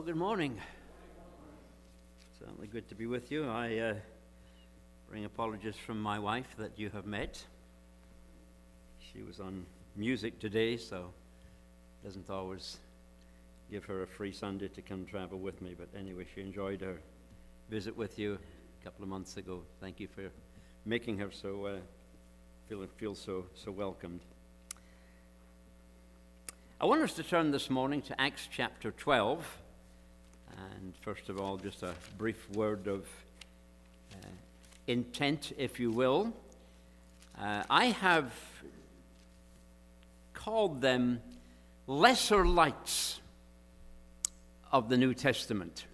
Good morning. Certainly good to be with you. I bring apologies from my wife that you have met. She was on music today, so it doesn't always give her a free Sunday to come travel with me. But anyway, she enjoyed her visit with you a couple of months ago. Thank you for making her so feel so welcomed. I want us to turn this morning to Acts chapter 12. And first of all, just a brief word of intent, if you will. I have called them lesser lights of the New Testament.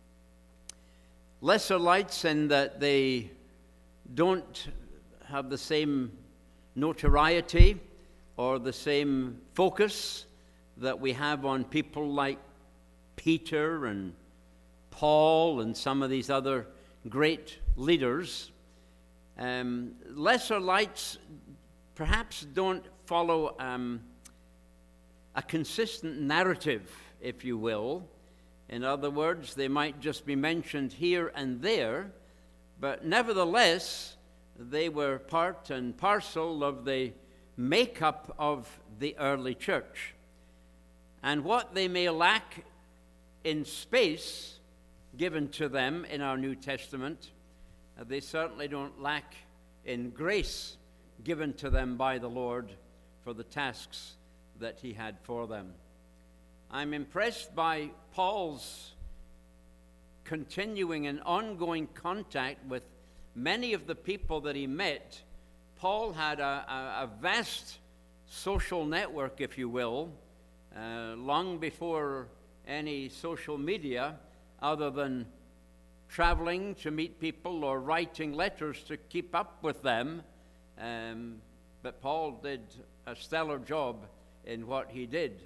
Lesser lights in that they don't have the same notoriety or the same focus that we have on people like Peter and Paul and some of these other great leaders. Lesser lights perhaps don't follow a consistent narrative, if you will. In other words, they might just be mentioned here and there, but nevertheless, they were part and parcel of the makeup of the early church. And what they may lack in space given to them in our New Testament, they certainly don't lack in grace given to them by the Lord for the tasks that he had for them. I'm impressed by Paul's continuing and ongoing contact with many of the people that he met. Paul had a vast social network, if you will, long before any social media, other than traveling to meet people or writing letters to keep up with them. But Paul did a stellar job in what he did.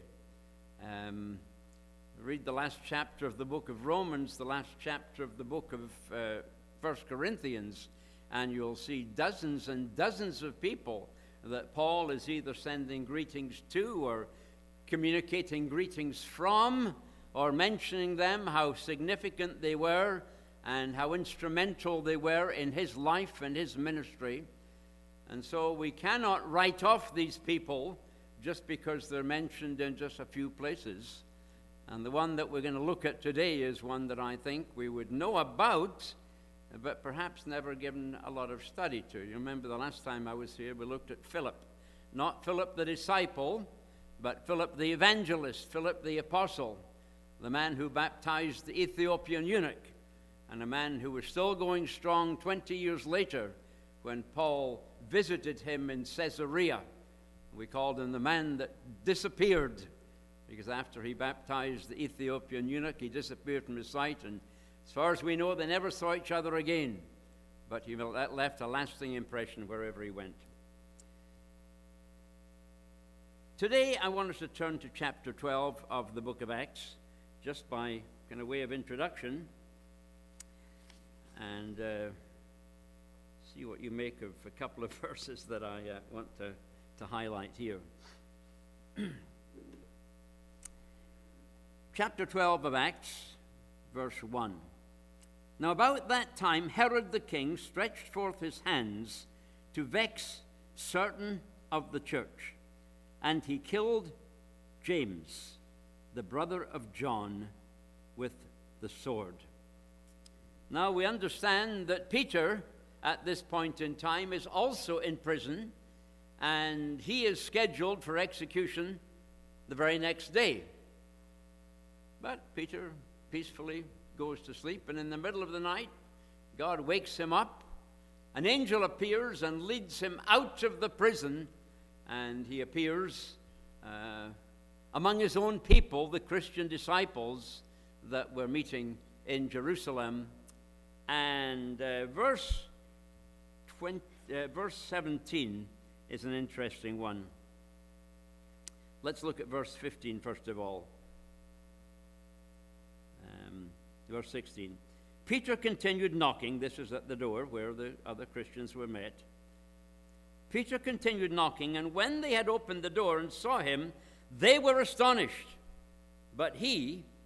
Read the last chapter of the book of Romans, the last chapter of the book of 1 Corinthians, and you'll see dozens and dozens of people that Paul is either sending greetings to or communicating greetings from, or mentioning them, how significant they were and how instrumental they were in his life and his ministry. And so we cannot write off these people just because they're mentioned in just a few places. And the one that we're going to look at today is one that I think we would know about, but perhaps never given a lot of study to. You remember the last time I was here, we looked at Philip. Not Philip the disciple, but Philip the evangelist, Philip the apostle, the man who baptized the Ethiopian eunuch, and a man who was still going strong 20 years later when Paul visited him in Caesarea. We called him the man that disappeared, because after he baptized the Ethiopian eunuch, he disappeared from his sight, and as far as we know, they never saw each other again. But he left a lasting impression wherever he went. Today, I want us to turn to chapter 12 of the book of Acts, just by kind of way of introduction, and see what you make of a couple of verses that I want to highlight here. Chapter 12 of Acts, verse 1. Now about that time Herod the king stretched forth his hands to vex certain of the church, and he killed James, the brother of John, with the sword. Now we understand that Peter, at this point in time, is also in prison, and he is scheduled for execution the very next day. But Peter peacefully goes to sleep, and in the middle of the night, God wakes him up. An angel appears and leads him out of the prison, and he appears among his own people, the Christian disciples that were meeting in Jerusalem. And verse 17 is an interesting one. Let's look at verse 15 first of all. Verse 16. Peter continued knocking. This is at the door where the other Christians were met. Peter continued knocking, and when they had opened the door and saw him, they were astonished. But he,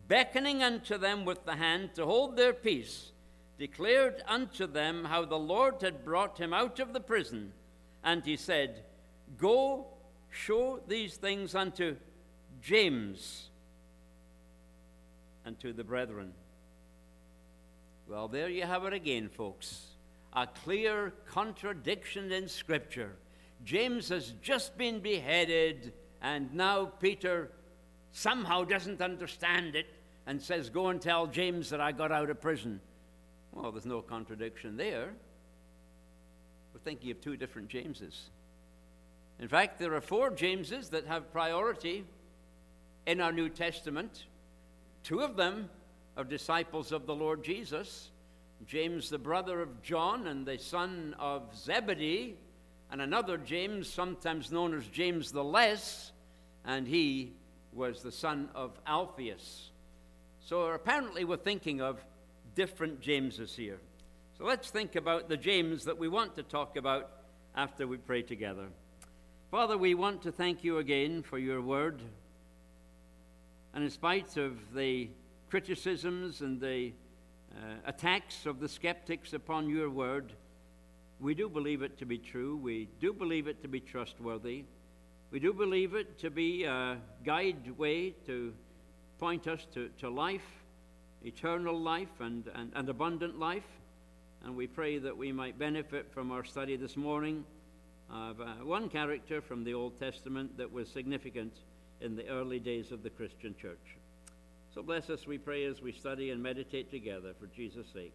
beckoning unto them with the hand to hold their peace, declared unto them how the Lord had brought him out of the prison. And he said, Go, show these things unto James and to the brethren. Well, there you have it again, folks. A clear contradiction in Scripture. James has just been beheaded, and now Peter somehow doesn't understand it and says, Go and tell James that I got out of prison. Well, there's no contradiction there. We're thinking of two different Jameses. In fact, there are 4 Jameses that have priority in our New Testament. 2 of them are disciples of the Lord Jesus. James, the brother of John and the son of Zebedee, and another James, sometimes known as James the Less, and he was the son of Alphaeus. So apparently we're thinking of different Jameses here. So let's think about the James that we want to talk about after we pray together. Father, we want to thank you again for your word. And in spite of the criticisms and the attacks of the skeptics upon your word, we do believe it to be true. We do believe it to be trustworthy. We do believe it to be a guide way to point us to life, eternal life, and abundant life. And we pray that we might benefit from our study this morning of one character from the Old Testament that was significant in the early days of the Christian church. So bless us, we pray, as we study and meditate together for Jesus' sake.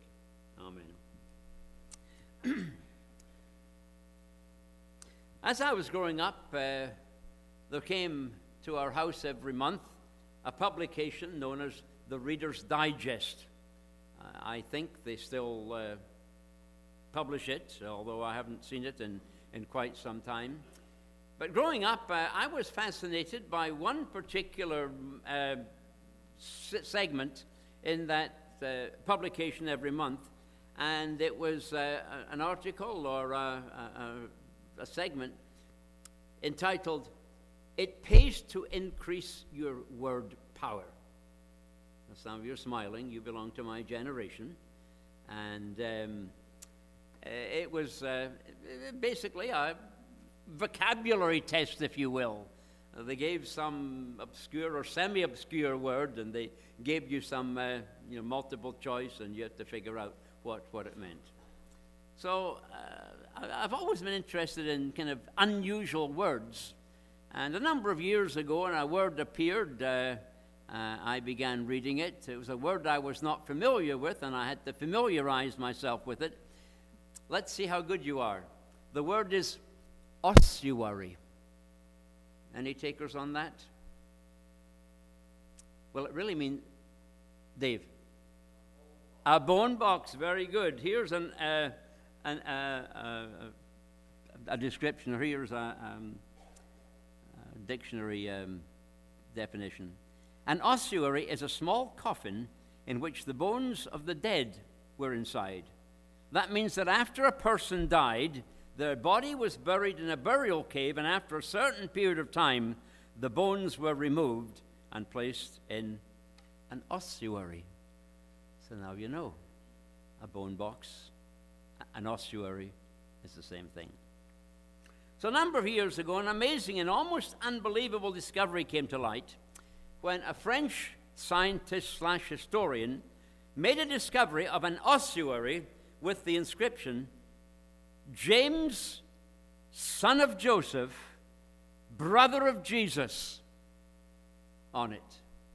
Amen. As I was growing up, there came to our house every month a publication known as the Reader's Digest. I think they still publish it, although I haven't seen it in quite some time. But growing up, I was fascinated by one particular segment in that publication every month, and it was an article or a segment entitled, It Pays to Increase Your Word Power. Now, some of you are smiling. You belong to my generation. And it was basically a vocabulary test, if you will. They gave some obscure or semi-obscure word, and they gave you some multiple choice, and you had to figure out what it meant. So I've always been interested in kind of unusual words. And a number of years ago, when a word appeared, I began reading it. It was a word I was not familiar with, and I had to familiarize myself with it. Let's see how good you are. The word is ossuary. Any takers on that? Well, it really means, Dave, a bone box. Very good. Here's a description. Here's a dictionary definition. An ossuary is a small coffin in which the bones of the dead were inside. That means that after a person died, their body was buried in a burial cave, and after a certain period of time, the bones were removed and placed in an ossuary. So now you know, a bone box, an ossuary is the same thing. So a number of years ago, an amazing and almost unbelievable discovery came to light when a French scientist/historian made a discovery of an ossuary with the inscription, James, son of Joseph, brother of Jesus, on it.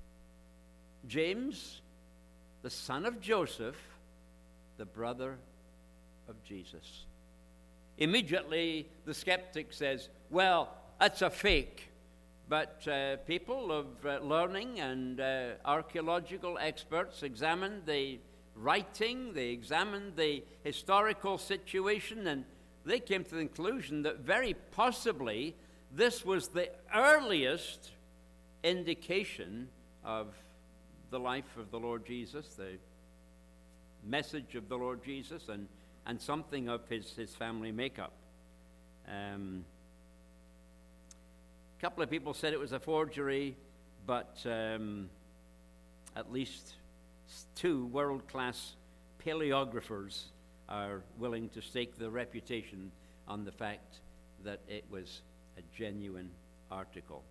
James, the son of Joseph, the brother of Jesus. Immediately, the skeptic says, well, that's a fake. But people of learning and archaeological experts examined the writing, they examined the historical situation, and they came to the conclusion that very possibly this was the earliest indication of the life of the Lord Jesus, the message of the Lord Jesus, and something of his family makeup. A couple of people said it was a forgery, but at least two world-class paleographers are willing to stake their reputation on the fact that it was a genuine article.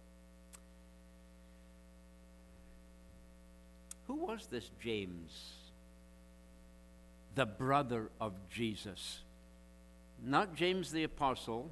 Who was this James, the brother of Jesus? Not James the apostle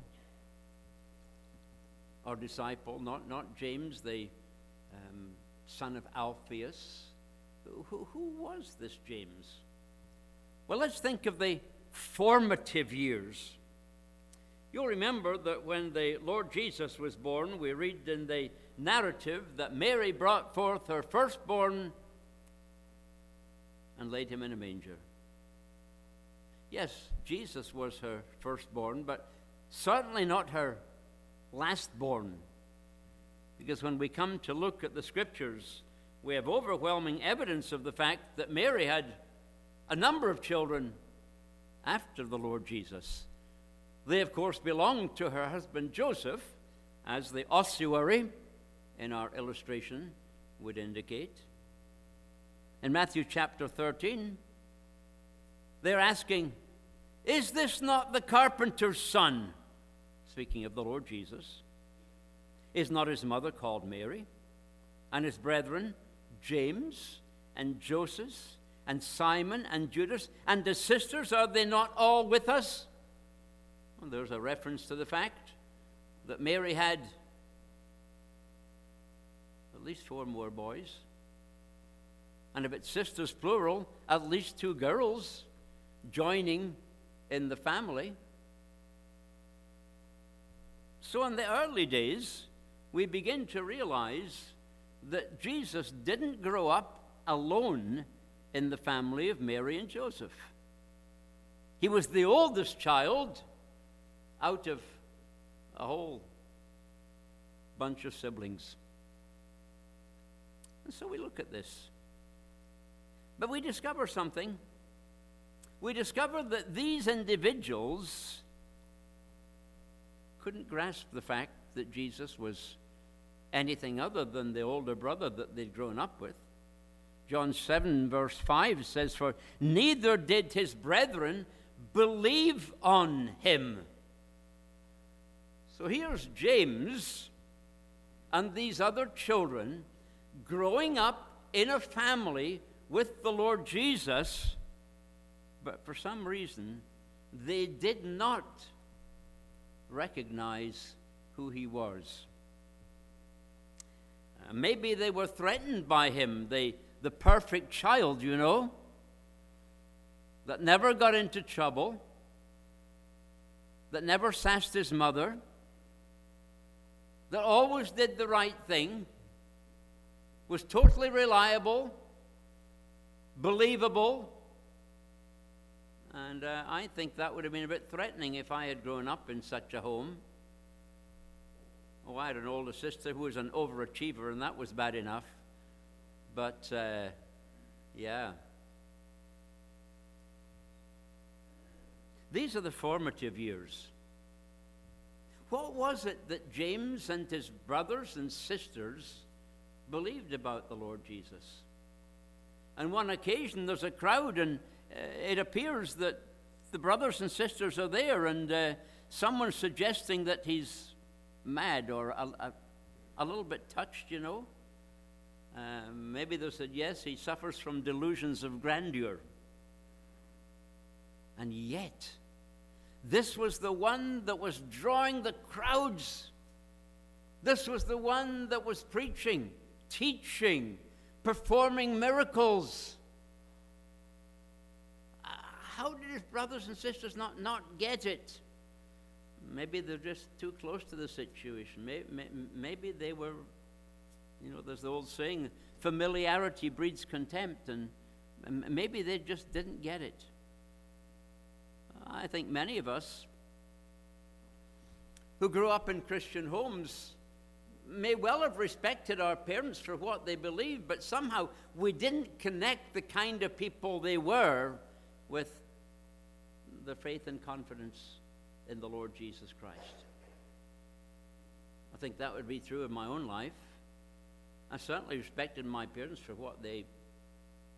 or disciple, not James the son of Alphaeus. Who was this James? Well, let's think of the formative years. You'll remember that when the Lord Jesus was born, we read in the narrative that Mary brought forth her firstborn and laid him in a manger. Yes, Jesus was her firstborn, but certainly not her lastborn. Because when we come to look at the Scriptures, we have overwhelming evidence of the fact that Mary had a number of children after the Lord Jesus. They, of course, belonged to her husband Joseph, as the ossuary in our illustration would indicate. In Matthew chapter 13, they're asking, "Is this not the carpenter's son?" Speaking of the Lord Jesus. "Is not his mother called Mary? And his brethren, James and Joseph and Simon and Judas, and his sisters, are they not all with us?" Well, there's a reference to the fact that Mary had at least 4 more boys. And if it's sisters plural, at least 2 girls joining in the family. So in the early days, we begin to realize that Jesus didn't grow up alone in the family of Mary and Joseph. He was the oldest child out of a whole bunch of siblings. And so we look at this. But we discover something. We discover that these individuals couldn't grasp the fact that Jesus was anything other than the older brother that they'd grown up with. John 7 verse 5 says, "For neither did his brethren believe on him." So here's James and these other children growing up in a family with the Lord Jesus, but for some reason they did not recognize who he was. Maybe they were threatened by him, the perfect child, you know, that never got into trouble, that never sassed his mother, that always did the right thing, was totally reliable, believable. And I think that would have been a bit threatening if I had grown up in such a home. Oh, I had an older sister who was an overachiever, and that was bad enough. But, yeah. These are the formative years. What was it that James and his brothers and sisters believed about the Lord Jesus? On one occasion, there's a crowd, and it appears that the brothers and sisters are there, and someone's suggesting that he's mad or a little bit touched, you know. Maybe they said, yes, he suffers from delusions of grandeur. And yet, this was the one that was drawing the crowds. This was the one that was preaching, teaching, performing miracles. How did his brothers and sisters not get it? Maybe they're just too close to the situation. Maybe they were, you know, there's the old saying, familiarity breeds contempt, and maybe they just didn't get it. I think many of us who grew up in Christian homes may well have respected our parents for what they believed, but somehow we didn't connect the kind of people they were with their faith and confidence in the Lord Jesus Christ. I think that would be true of my own life. I certainly respected my parents for what they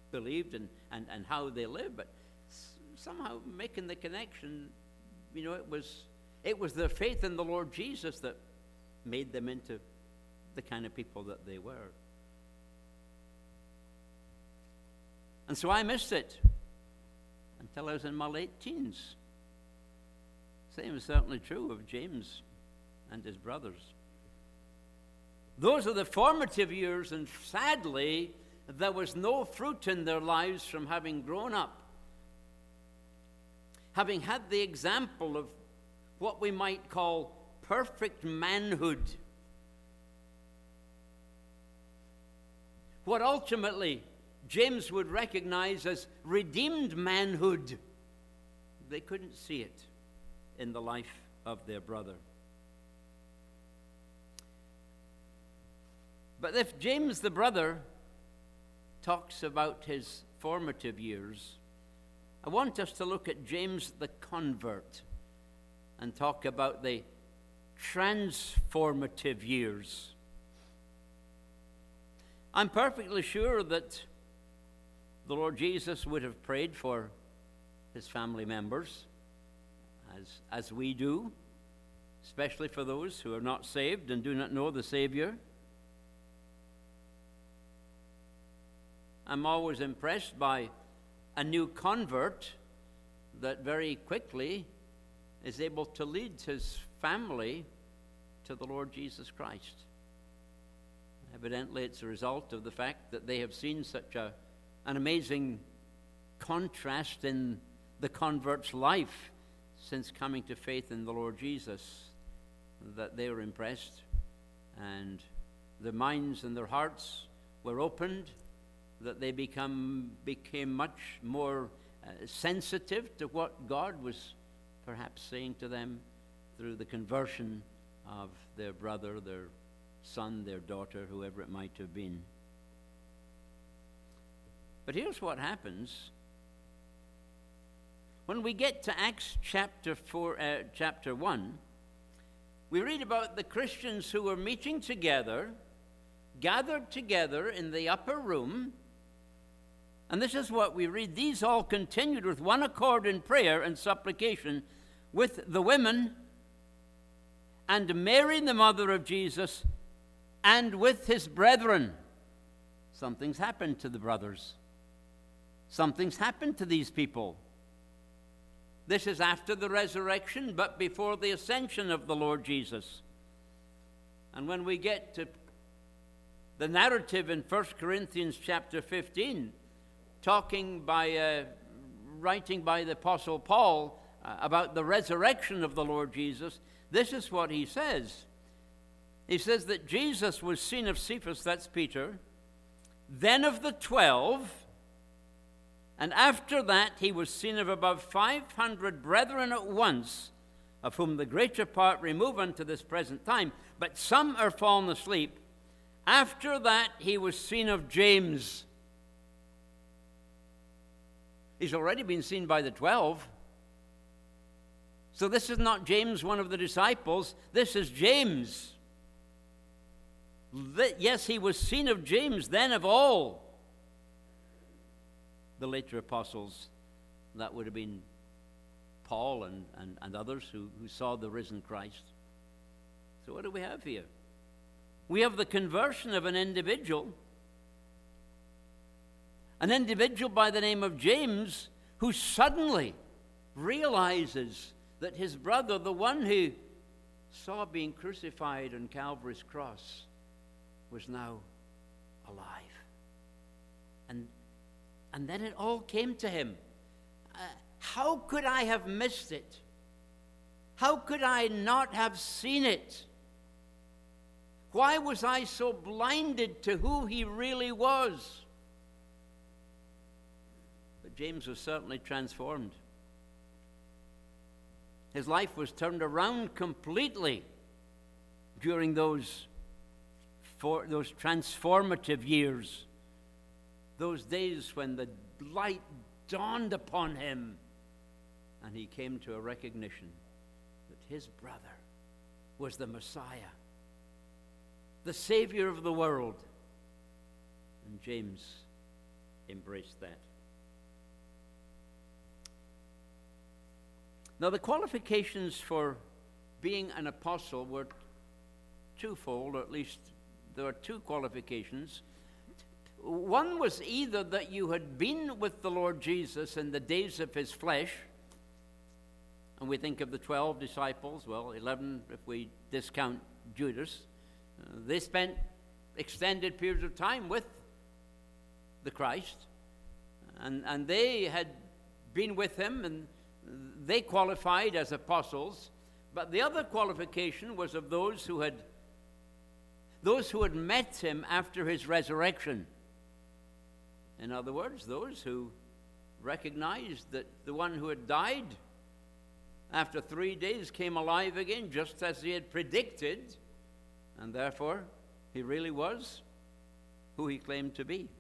believed and how they lived, but somehow making the connection, it was their faith in the Lord Jesus that made them into the kind of people that they were. And so I missed it until I was in my late teens. Same is certainly true of James and his brothers. Those are the formative years, and sadly, there was no fruit in their lives from having grown up, having had the example of what we might call perfect manhood. What ultimately James would recognize as redeemed manhood. They couldn't see it in the life of their brother. But if James the brother talks about his formative years, I want us to look at James the convert and talk about the transformative years. I'm perfectly sure that the Lord Jesus would have prayed for his family members, as we do, especially for those who are not saved and do not know the Savior. I'm always impressed by a new convert that very quickly is able to lead his family to the Lord Jesus Christ. Evidently, it's a result of the fact that they have seen such an amazing contrast in the convert's life since coming to faith in the Lord Jesus, that they were impressed, and their minds and their hearts were opened, that they became much more sensitive to what God was perhaps saying to them through the conversion of their brother, their son, their daughter, whoever it might have been. But here's what happens. When we get to Acts chapter 1, we read about the Christians who were meeting together, gathered together in the upper room. And this is what we read. These all continued with one accord in prayer and supplication with the women and Mary, the mother of Jesus, and with his brethren. Something's happened to the brothers. Something's happened to these people. This is after the resurrection, but before the ascension of the Lord Jesus. And when we get to the narrative in 1 Corinthians chapter 15, writing by the Apostle Paul about the resurrection of the Lord Jesus, this is what he says. He says that Jesus was seen of Cephas, that's Peter, then of the 12, and after that he was seen of above 500 brethren at once, of whom the greater part remove unto this present time, but some are fallen asleep. After that he was seen of James. He's already been seen by the 12. So this is not James, one of the disciples. This is James. Yes, he was seen of James, then of all the later apostles. That would have been Paul and others who saw the risen Christ. So what do we have here? We have the conversion of an individual by the name of James, who suddenly realizes that his brother, the one who saw being crucified on Calvary's cross, was now alive. And then it all came to him. How could I have missed it? How could I not have seen it? Why was I so blinded to who he really was? But James was certainly transformed. His life was turned around completely during those transformative years, those days when the light dawned upon him and he came to a recognition that his brother was the Messiah, the Savior of the world. And James embraced that. Now, the qualifications for being an apostle were twofold, or at least there are two qualifications. One was either that you had been with the Lord Jesus in the days of his flesh, and we think of the 12 disciples, well, 11 if we discount Judas. They spent extended periods of time with the Christ, and they had been with him, and they qualified as apostles. But the other qualification was of those who had met him after his resurrection. In other words, those who recognized that the one who had died after 3 days came alive again, just as he had predicted, and therefore he really was who he claimed to be.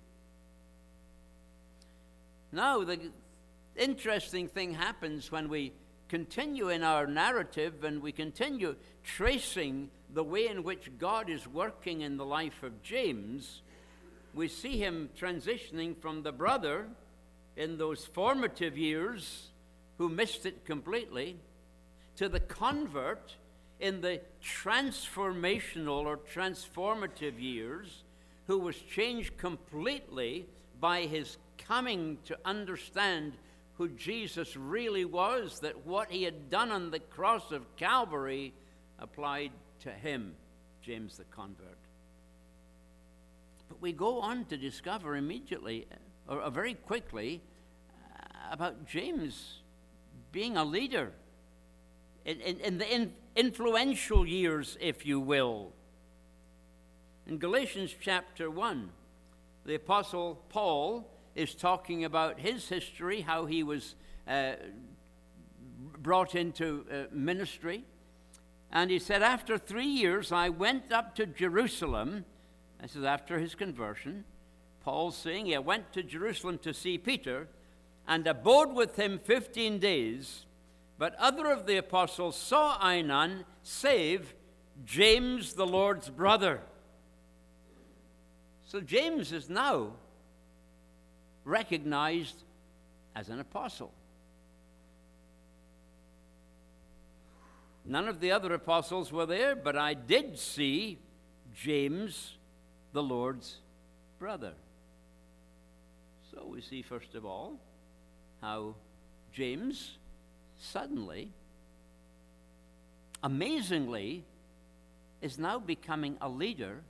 Now, the interesting thing happens when we continue in our narrative and we continue tracing the way in which God is working in the life of James. We see him transitioning from the brother in those formative years who missed it completely to the convert in the transformational or transformative years who was changed completely by his coming to understand who Jesus really was, that what he had done on the cross of Calvary applied to him, James the convert. But we go on to discover immediately, or very quickly, about James being a leader in the influential years, if you will. In Galatians chapter 1, the Apostle Paul is talking about his history, how he was brought into ministry. And he said, after 3 years, I went up to Jerusalem. This is after his conversion. Paul's saying, I went to Jerusalem to see Peter and abode with him 15 days. But other of the apostles saw I none, save James, the Lord's brother. So James is now recognized as an apostle. None of the other apostles were there, but I did see James, the Lord's brother. So we see, first of all, how James suddenly, amazingly, is now becoming a leader,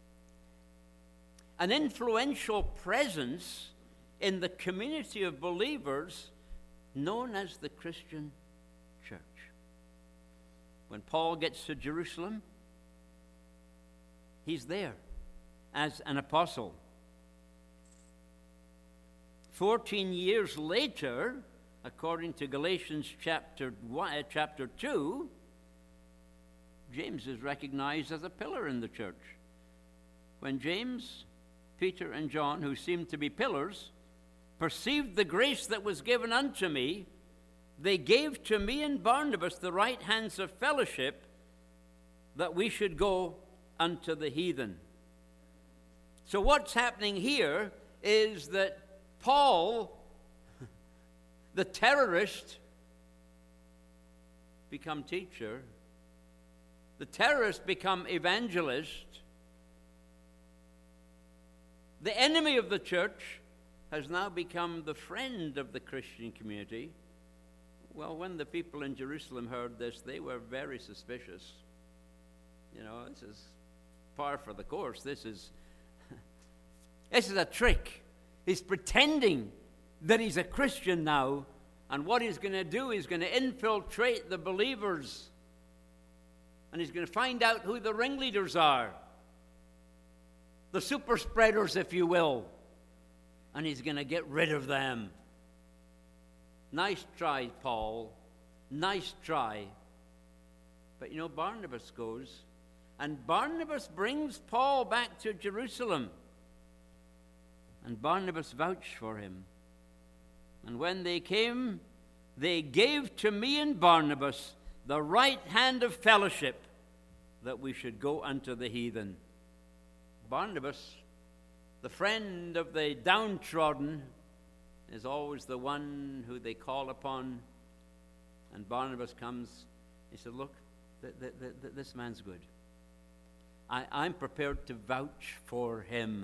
an influential presence in the community of believers known as the Christian church. When Paul gets to Jerusalem, he's there as an apostle. 14 years later, according to Galatians chapter 2, James is recognized as a pillar in the church. When James, Peter, and John, who seemed to be pillars, perceived the grace that was given unto me, they gave to me and Barnabas the right hands of fellowship, that we should go unto the heathen. So what's happening here is that Paul, the terrorist, become teacher. The terrorist become evangelist. The enemy of the church has now become the friend of the Christian community. Well, when the people in Jerusalem heard this, they were very suspicious. You know, this is par for the course. This is a trick. He's pretending that he's a Christian now, and what he's going to do is going to infiltrate the believers, and he's going to find out who the ringleaders are, the super spreaders, if you will, and he's going to get rid of them. Nice try, Paul. Nice try. But you know, Barnabas goes, and Barnabas brings Paul back to Jerusalem. And Barnabas vouched for him. And when they came, they gave to me and Barnabas the right hand of fellowship, that we should go unto the heathen. Barnabas The friend of the downtrodden is always the one who they call upon. And Barnabas comes. He said, look, this man's good. I'm prepared to vouch for him.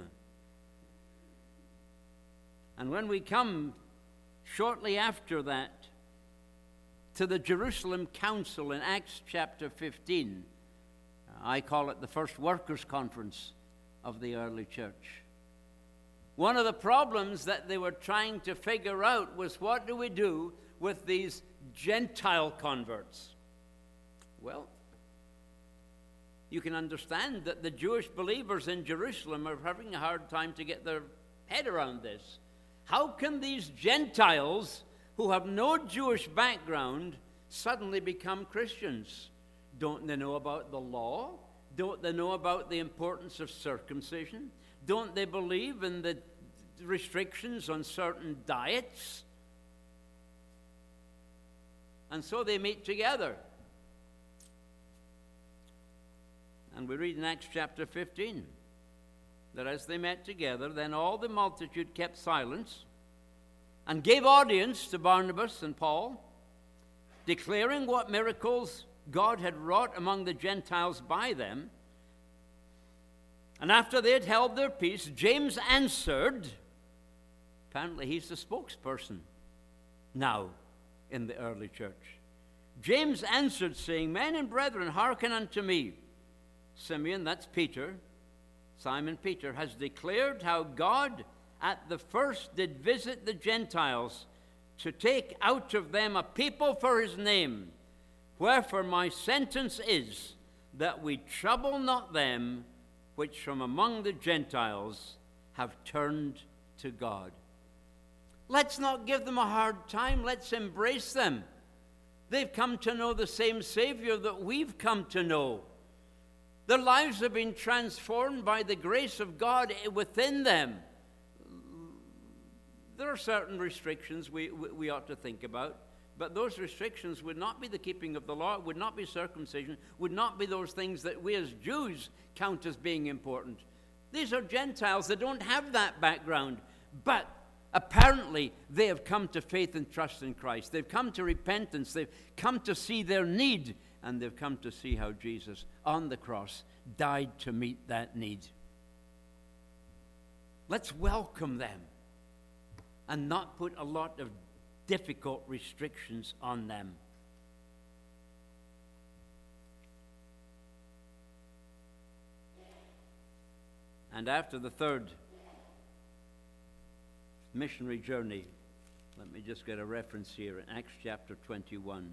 And when we come shortly after that to the Jerusalem Council in Acts chapter 15, I call it the first workers' conference of the early church. One of the problems that they were trying to figure out was, what do we do with these Gentile converts? Well, you can understand that the Jewish believers in Jerusalem are having a hard time to get their head around this. How can these Gentiles who have no Jewish background suddenly become Christians? Don't they know about the law? Don't they know about the importance of circumcision? Don't they believe in the restrictions on certain diets? And so they meet together. And we read in Acts chapter 15 that as they met together, then all the multitude kept silence and gave audience to Barnabas and Paul, declaring what miracles God had wrought among the Gentiles by them. And after they had held their peace, James answered. Apparently he's the spokesperson now in the early church. James answered, saying, Men and brethren, hearken unto me. Simeon, that's Peter, Simon Peter, has declared how God at the first did visit the Gentiles to take out of them a people for his name. Wherefore my sentence is that we trouble not them which from among the Gentiles have turned to God. Let's not give them a hard time. Let's embrace them. They've come to know the same Savior that we've come to know. Their lives have been transformed by the grace of God within them. There are certain restrictions we ought to think about, but those restrictions would not be the keeping of the law, would not be circumcision, would not be those things that we as Jews count as being important. These are Gentiles that don't have that background, but apparently they have come to faith and trust in Christ. They've come to repentance. They've come to see their need, and they've come to see how Jesus on the cross died to meet that need. Let's welcome them and not put a lot of difficult restrictions on them. And after the third missionary journey, let me just get a reference here in Acts chapter 21.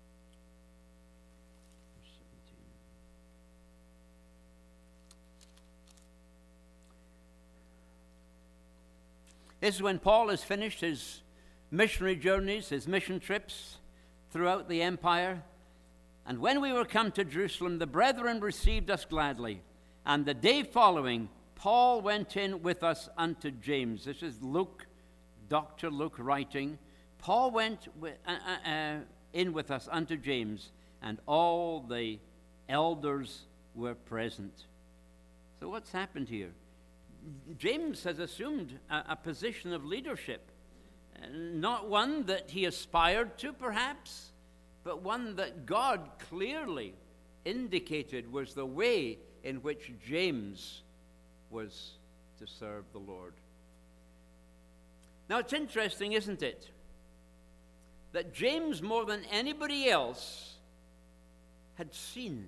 This is when Paul has finished his missionary journeys, his mission trips throughout the empire. And when we were come to Jerusalem, the brethren received us gladly. And the day following, Paul went in with us unto James. This is Luke, Dr. Luke writing. Paul went in with us unto James, and all the elders were present. So what's happened here? James has assumed a position of leadership, not one that he aspired to perhaps, but one that God clearly indicated was the way in which James was to serve the Lord. Now it's interesting, isn't it, that James, more than anybody else, had seen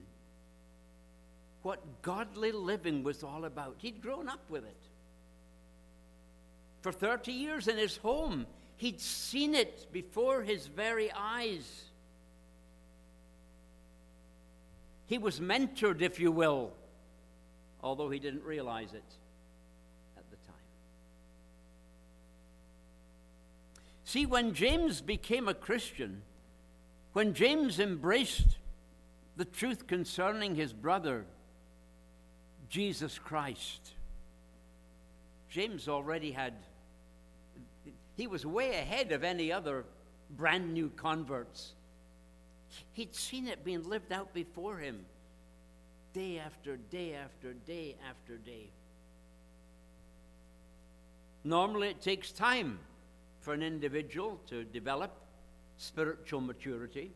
what godly living was all about. He'd grown up with it. For 30 years in his home, he'd seen it before his very eyes. He was mentored, if you will, although he didn't realize it at the time. See, when James became a Christian, when James embraced the truth concerning his brother, Jesus Christ, James already he was way ahead of any other brand new converts. He'd seen it being lived out before him, day after day after day after day. Normally it takes time for an individual to develop spiritual maturity.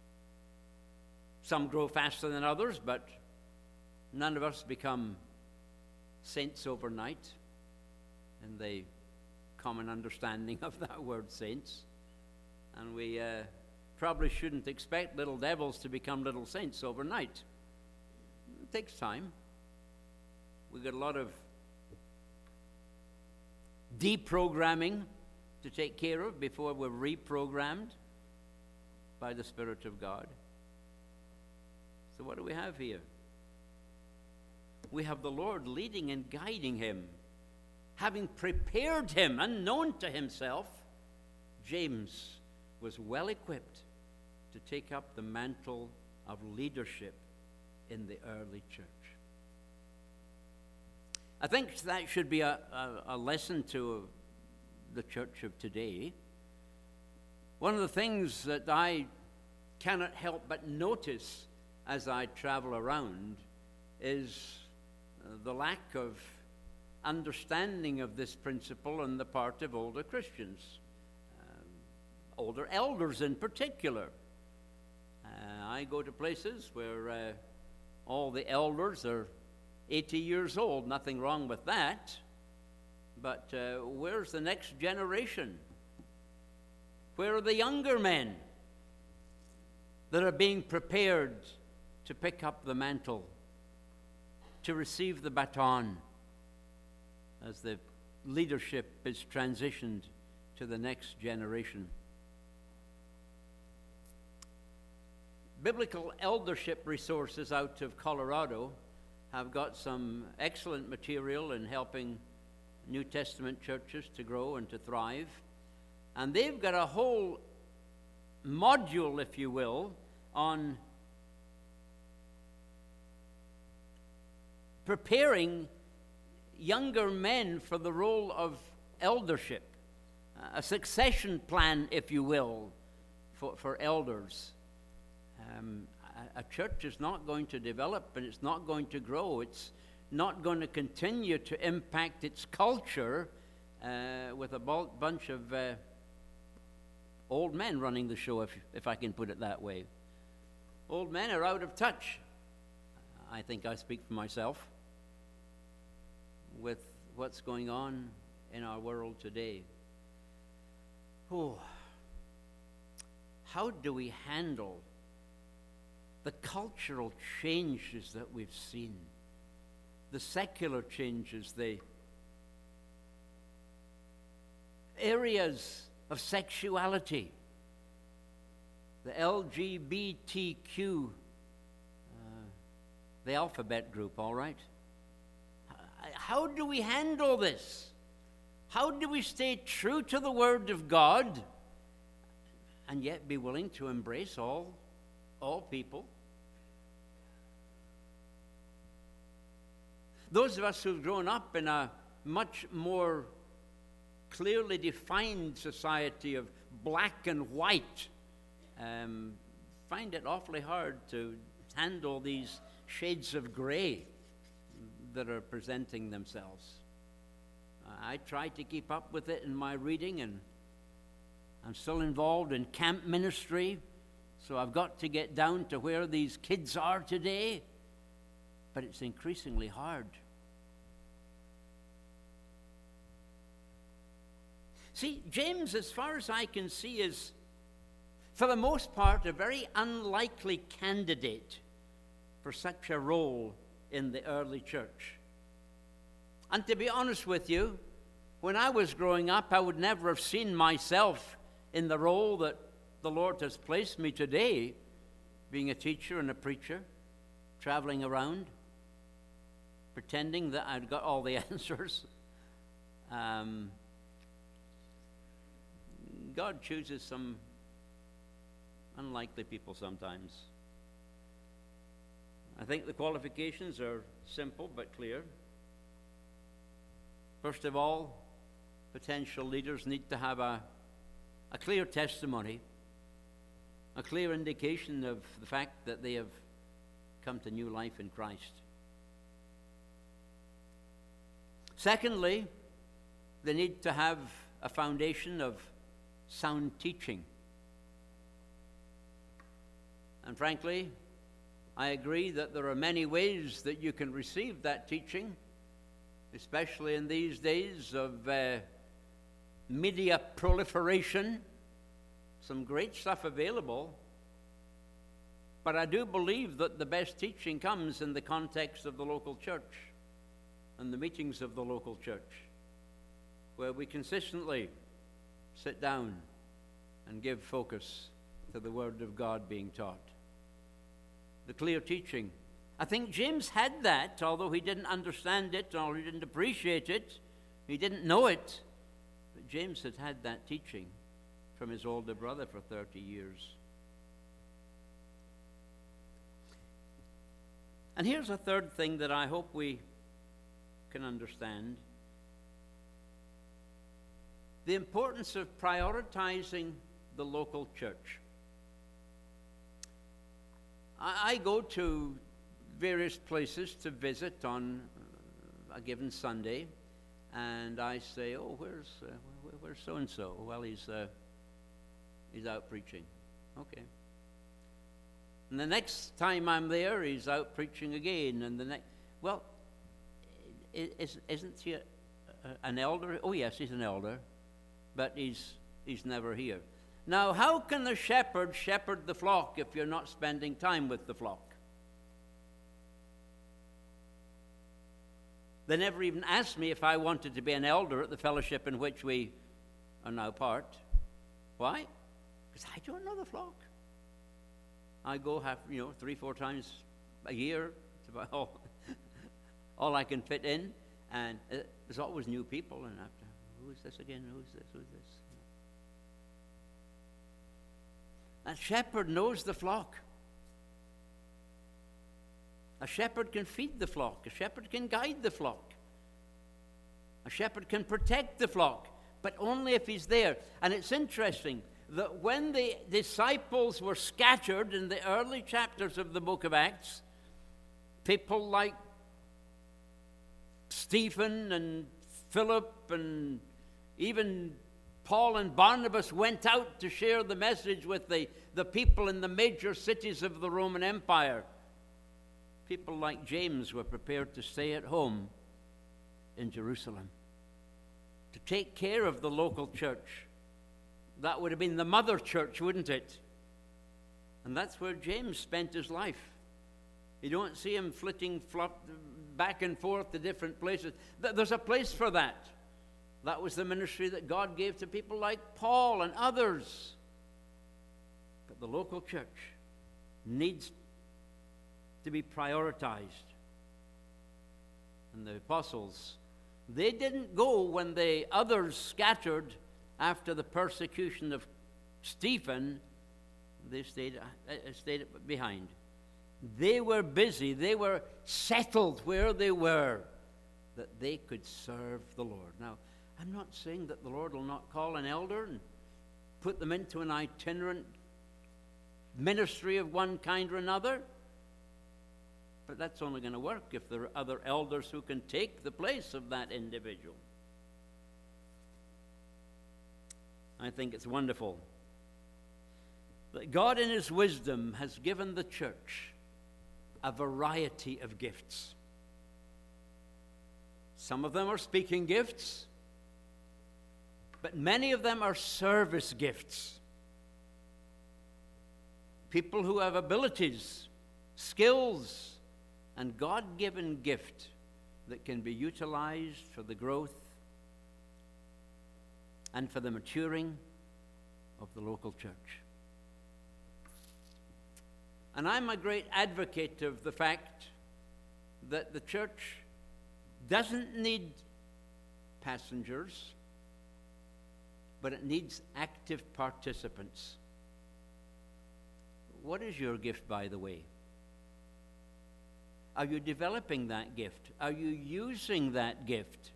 Some grow faster than others, but none of us become saints overnight in the common understanding of that word saints. And we probably shouldn't expect little devils to become little saints overnight. It takes time. We've got a lot of deprogramming to take care of before we're reprogrammed by the Spirit of God. So what do we have here? We have the Lord leading and guiding him. Having prepared him, unknown to himself, James was well equipped to take up the mantle of leadership in the early church. I think that should be a lesson to the church of today. One of the things that I cannot help but notice as I travel around is the lack of understanding of this principle on the part of older Christians, older elders in particular. I go to places where all the elders are 80 years old, nothing wrong with that, but where's the next generation? Where are the younger men that are being prepared to pick up the mantle, to receive the baton as the leadership is transitioned to the next generation? Biblical eldership resources out of Colorado have got some excellent material in helping New Testament churches to grow and to thrive. And they've got a whole module, if you will, on preparing younger men for the role of eldership, a succession plan, if you will, for elders. A church is not going to develop and it's not going to grow. It's not going to continue to impact its culture with a bunch of old men running the show, if I can put it that way. Old men are out of touch. I think I speak for myself with what's going on in our world today. Oh, how do we handle the cultural changes that we've seen, the secular changes, the areas of sexuality, the LGBTQ, the alphabet group, all right? How do we handle this? How do we stay true to the Word of God and yet be willing to embrace all people? Those of us who've grown up in a much more clearly defined society of black and white find it awfully hard to handle these shades of gray that are presenting themselves. I try to keep up with it in my reading, and I'm still involved in camp ministry, so I've got to get down to where these kids are today, but it's increasingly hard. See, James, as far as I can see, is, for the most part, a very unlikely candidate for such a role in the early church. And to be honest with you, when I was growing up, I would never have seen myself in the role that the Lord has placed me today, being a teacher and a preacher, traveling around, pretending that I'd got all the answers. God chooses some unlikely people sometimes. I think the qualifications are simple but clear. First of all, potential leaders need to have a clear testimony, a clear indication of the fact that they have come to new life in Christ. Secondly, they need to have a foundation of sound teaching. And frankly, I agree that there are many ways that you can receive that teaching, especially in these days of media proliferation. Some great stuff available. But I do believe that the best teaching comes in the context of the local church and the meetings of the local church, where we consistently sit down and give focus to the Word of God being taught. The clear teaching. I think James had that, although he didn't understand it, or he didn't appreciate it, he didn't know it. But James had that teaching from his older brother for 30 years. And here's a third thing that I hope we can understand. The importance of prioritizing the local church. I go to various places to visit on a given Sunday, and I say, "Oh, where's so and so?" Well, he's out preaching. Okay. And the next time I'm there, he's out preaching again, and the next. Well, isn't he an elder? Oh, yes, he's an elder, but he's never here. Now, how can the shepherd shepherd the flock if you're not spending time with the flock? They never even asked me if I wanted to be an elder at the fellowship in which we are now part. Why? Because I don't know the flock. I go 3-4 times a year. It's about all I can fit in. And there's always new people. And after, who is this again? Who's this? Who's this? A shepherd knows the flock. A shepherd can feed the flock. A shepherd can guide the flock. A shepherd can protect the flock, but only if he's there. And it's interesting that when the disciples were scattered in the early chapters of the book of Acts, people like Stephen and Philip and even Paul and Barnabas went out to share the message with the people in the major cities of the Roman Empire. People like James were prepared to stay at home in Jerusalem to take care of the local church. That would have been the mother church, wouldn't it? And that's where James spent his life. You don't see him flitting back and forth to different places. There's a place for that. That was the ministry that God gave to people like Paul and others. But the local church needs to be prioritized. And the apostles, they didn't go when the others scattered after the persecution of Stephen. They stayed behind. They were busy. They were settled where they were, that they could serve the Lord. Now, I'm not saying that the Lord will not call an elder and put them into an itinerant ministry of one kind or another. But that's only going to work if there are other elders who can take the place of that individual. I think it's wonderful that God in His wisdom has given the church a variety of gifts. Some of them are speaking gifts, but many of them are service gifts. People who have abilities, skills, and God-given gift that can be utilized for the growth and for the maturing of the local church. And I'm a great advocate of the fact that the church doesn't need passengers, but it needs active participants. What is your gift, by the way? Are you developing that gift? Are you using that gift?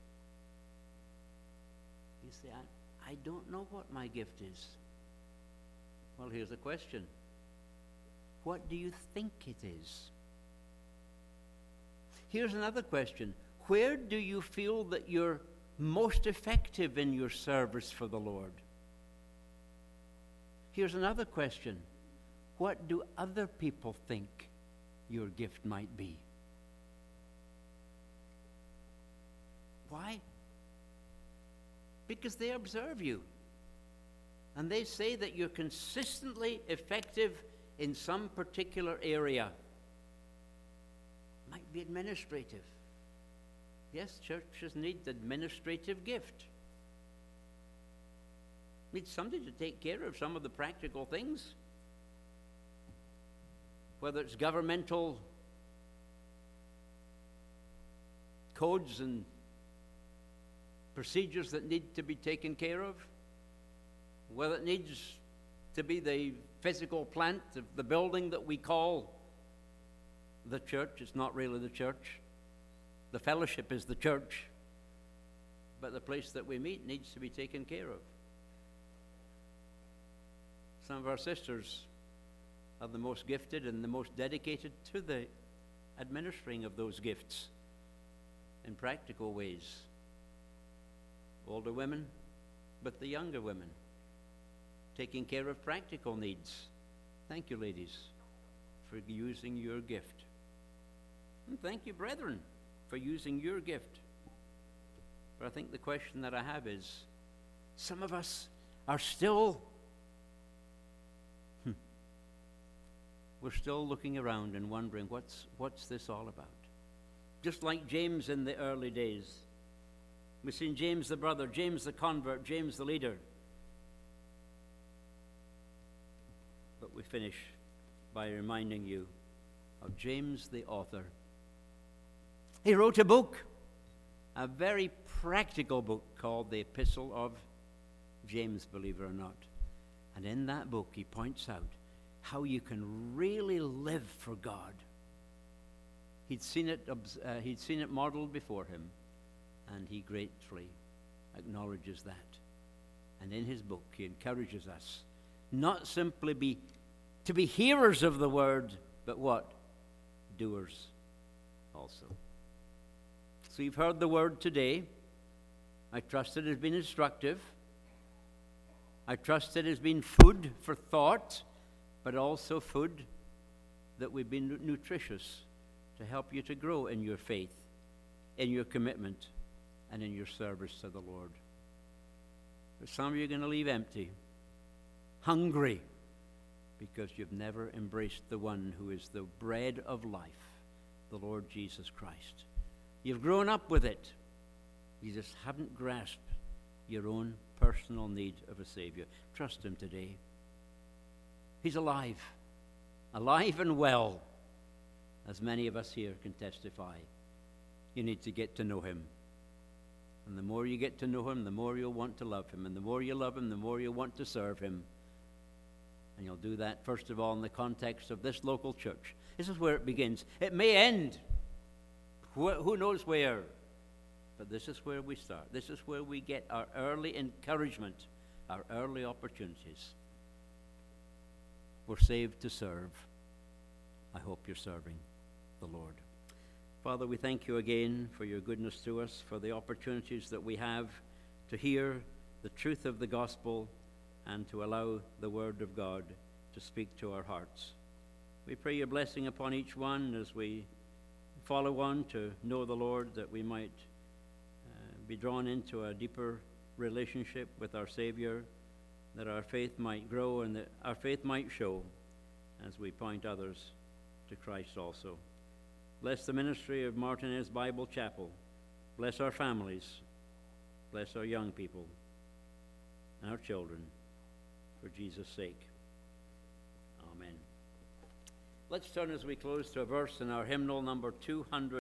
You say, I don't know what my gift is. Well, here's a question. What do you think it is? Here's another question. Where do you feel that you're most effective in your service for the Lord? Here's another question. What do other people think your gift might be? Why? Because they observe you. And they say that you're consistently effective in some particular area. Might be administrative. Yes, churches need administrative gift. Need somebody to take care of some of the practical things. Whether it's governmental codes and procedures that need to be taken care of, whether it needs to be the physical plant of the building that we call the church. It's not really the church. The fellowship is the church, but the place that we meet needs to be taken care of. Some of our sisters are the most gifted and the most dedicated to the administering of those gifts in practical ways. Older women, but the younger women, taking care of practical needs. Thank you, ladies, for using your gift. And thank you, brethren, for using your gift. But I think the question that I have is, some of us are still, we're still looking around and wondering, what's this all about? Just like James in the early days. We've seen James the brother, James the convert, James the leader. But we finish by reminding you of James the author. He wrote a book, a very practical book called the Epistle of James, believe it or not. And in that book he points out how you can really live for God. He'd seen it modeled before him, and he gratefully acknowledges that. And in his book he encourages us not simply to be hearers of the word, but what? Doers also. So you've heard the word today. I trust it has been instructive. I trust it has been food for thought, but also food that we've been nutritious to help you to grow in your faith, in your commitment, and in your service to the Lord. But some of you are going to leave empty, hungry, because you've never embraced the one who is the bread of life, the Lord Jesus Christ. You've grown up with it. You just haven't grasped your own personal need of a Savior. Trust him today. He's alive and well, as many of us here can testify. You need to get to know him. And the more you get to know him, the more you'll want to love him. And the more you love him, the more you'll want to serve him. And you'll do that, first of all, in the context of this local church. This is where it begins. It may end. Who knows where? But this is where we start. This is where we get our early encouragement, our early opportunities. We're saved to serve. I hope you're serving the Lord. Father, we thank you again for your goodness to us, for the opportunities that we have to hear the truth of the gospel and to allow the word of God to speak to our hearts. We pray your blessing upon each one as we follow on to know the Lord, that we might be drawn into a deeper relationship with our Savior, that our faith might grow and that our faith might show as we point others to Christ also. Bless the ministry of Martinez Bible Chapel. Bless our families. Bless our young people and our children, for Jesus' sake. Amen. Let's turn as we close to a verse in our hymnal number 200.